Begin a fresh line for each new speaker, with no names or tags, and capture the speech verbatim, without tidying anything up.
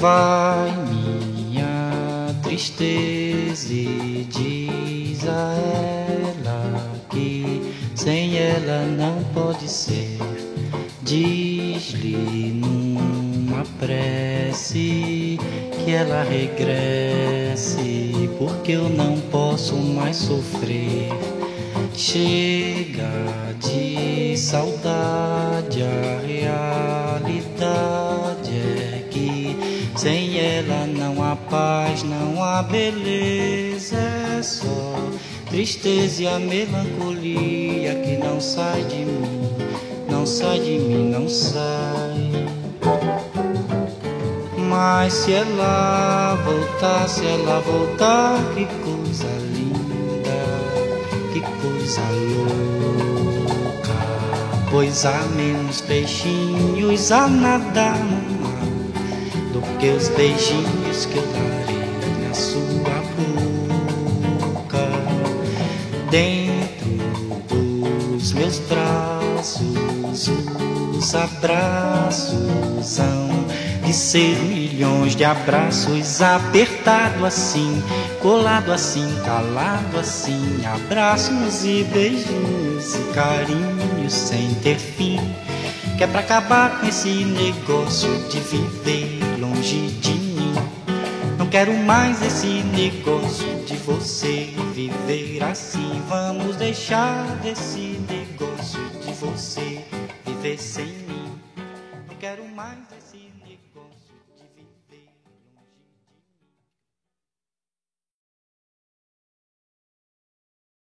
vai minha tristeza e diz a ela que sem ela não pode ser. Diz-lhe numa prece que ela regresse, porque eu não posso mais sofrer. Chega de saudade, a realidade é que sem ela não há paz, não há beleza, é só tristeza e a melancolia que não sai de mim, não sai de mim, não sai. Mas se ela voltar, se ela voltar, que coisa linda, que coisa louca. Pois há menos peixinhos a nadar no mar do que os beijinhos que eu darei na sua boca. Dentro dos meus braços, os abraços hão de ser milhões de abraços, apertado assim, colado assim, calado assim, abraços e beijinhos e carinhos sem ter fim, que é pra acabar com esse negócio de viver longe de mim. Não quero mais esse negócio de você viver assim. Vamos deixar desse negócio de você viver sem mim. Não quero mais esse